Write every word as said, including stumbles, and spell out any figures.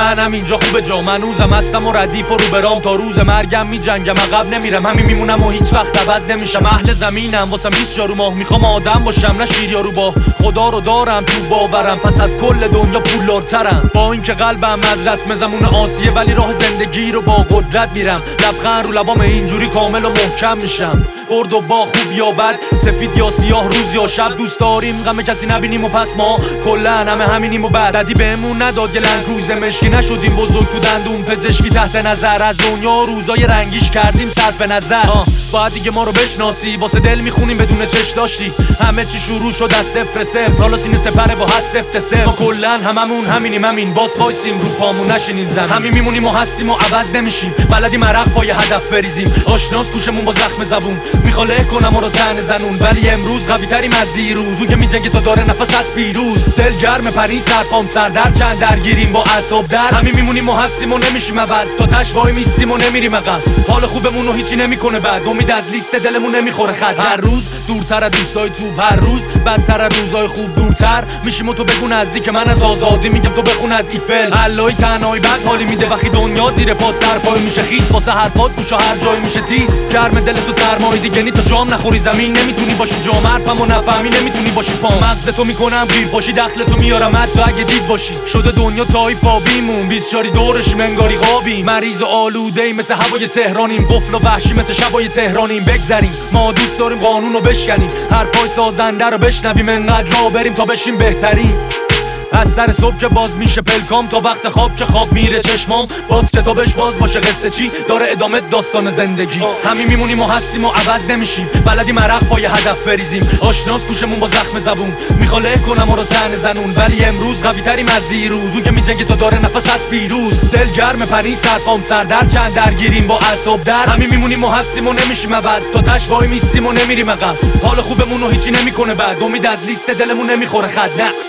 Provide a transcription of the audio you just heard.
هم اینجا خوبه جا، من روزم هستم و ردیف و رو برام، تا روز مرگم می جنگم عقب نمیرم، همین میمونم و هیچ وقت عوض نمیشم. اهل زمینم واسم بیست یارو ماه، میخوام آدم باشم نه شیر یارو با، خدا رو دارم تو باورم پس از کل دنیا پولدارترم. با اینکه قلبم از رسم زمون آسیه ولی راه زندگی رو با قدرت میرم، لبخند رو لبام اینجوری کامل و محکم میشم. برد و با خوب یا بد، سفید یا سیاه، روز یا شب، دوست داریم غم کسی نبینیم و پس ما کلا همه همینیم و بس. ددی بهمون نداد گلن روز مشکی، نشدیم بزرگ تو دندون پزشکی، تحت نظر از دنیا روزای رنگیش کردیم صرف نظر. باید دیگه ما رو بشناسی، واسه دل میخونیم بدون چش داشتی، همه چی شروع شد از صفر صفر، حالا سینه سپره با هست سفت صفر. ما کلا هممون همینیم، همین باس وایسیم رو پامون نشینیم زمین، همین میمونیم و هستیم و عوض نمیشیم، بلدیم عرق پای هدف بریزیم، آشناس گوشمون با زخم زبون، میخواد کنم ما رو تن زنون، ولی امروز قوی تریم از دیروز، اون که میجنگه تا داره نفس از پیروز. دل گرم پری سرفام سردر چند درگیریم با اعصاب در، همین میمونیم و هستیم و نمیشیم عوض، تا تش وای میستیم و نمیریم عقب، حال خوبمون رو هیچی نمیکنه بعد، امید از لیست دلمون نمیخوره خط. هر روز دورتر از دوستای توپ، هر روز بدتر از روزای خوب دورتر میشیم و تو بگو نزدیک من از آزادی، میگم تو بخون از ایفل. علای تنهایی بد حالی میده وقتی دنیا زیر پات سرپای میشه خیس، واسه حرفات گوش هر جای میشه تیز، گرم دل تو سرمای دیگه نی، تو جام نخوری زمین نمیتونی باشی جام، حرفمو نفهمی نمیتونی باشی پام، مغز تو میکنم گیر باشی، دخل تو میارم حتی اگه دید باشی، شده دنیا تایف آبیمون، بیست شاری دورش منگاری غابیم، مریض و آلوده مثل هوای تهرانیم، قفل و وحشی مثل شبای تهرانیم، بگذریم ما دوست داریم قانون رو بشکنیم، حرفای سازنده رو بشنویم، انقدر راه بریم تا بشیم بهترین. از سر صبح که باز میشه پلکام تا وقت خواب که خواب میره چشمام، باز کتابش باز باشه قصه چی داره ادامه داستان زندگی، همین میمونیم و هستیم و عوض نمیشیم، بلدیم عرق پای هدف بریزیم، آشناس گوشمون با زخم زبون، میخواد کنم ما رو تن زنون، ولی امروز قوی تریم از دیروز، اون که میجنگه تا داره نفس از پیروز. دل گرم پری سرفام سردر چند درگیریم با اعصاب در، همین میمونیم و هستیم و نمیشیم عوض، تا تش وای میستیم و نمیریم عقب، حال خوبمون رو هیچی نمیکنه بعد، امید از لیست دلمون نمیخوره خط. نه